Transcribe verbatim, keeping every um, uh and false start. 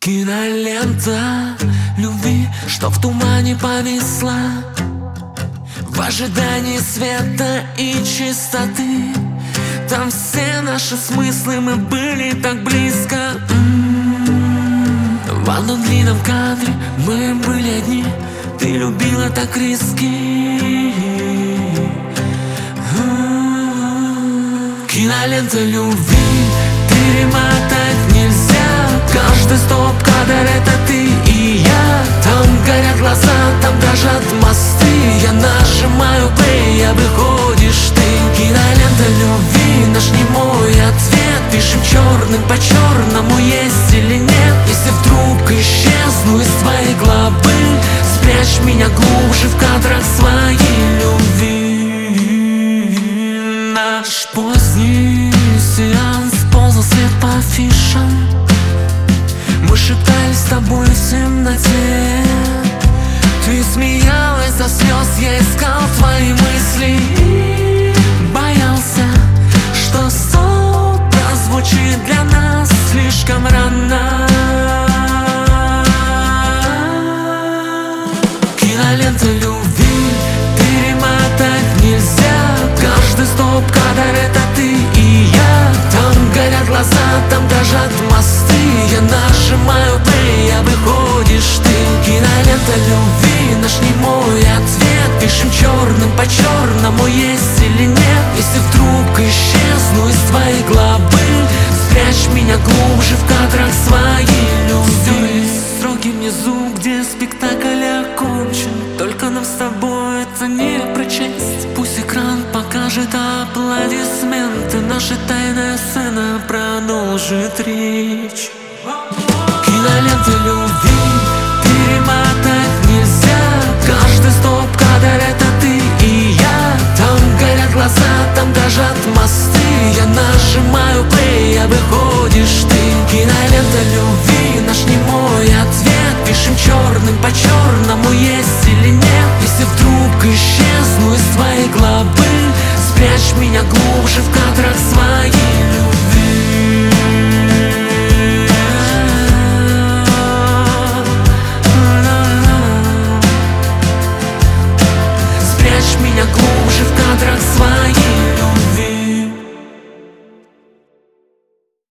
Кинолента любви, что в тумане повисла, в ожидании света и чистоты. Там все наши смыслы, мы были так близко. М-м-м. В одном длинном кадре мы были одни. Ты любила так риски. М-м-м. Кинолента любви, перемотать нельзя. Каждый стоп-кадр — это ты и я. Там горят глаза, там дрожат мосты. Я нажимаю плей, а выходишь ты. Кинолента любви, наш немой ответ. Пишем черным по черному, есть или нет. Если вдруг исчезну из твоей главы, спрячь меня глубже в кадрах своей любви. Наш поздний сеанс ползал свет по афишам. Мы шептались с тобой в темноте. Ты смеялась до слез, я искал твои мысли и боялся, что стоп прозвучит для нас слишком рано. Кинолента любви, перемотать нельзя. Каждый стоп-кадр — это ты и я. Там горят глаза, там дрожат мосты. Я нажимаю плей, а выходишь ты. Кинолента любви, наш немой ответ. Пишем черным по черному, есть или нет. Если вдруг исчезну из твоей главы, спрячь меня глубже в кадрах своей любви. Строки внизу, где спектакль окончен. Только нам с тобой это не прочесть. Пусть экран покажет аплодисменты. Наша тайная сцена продолжит речь. Кинолента любви, перемотать нельзя. Каждый стоп-кадр — это ты и я. Там горят глаза, там дрожат мосты. Я нажимаю плей, а выходишь ты. Кинолента любви, наш немой ответ. Пишем черным по черному, есть или нет.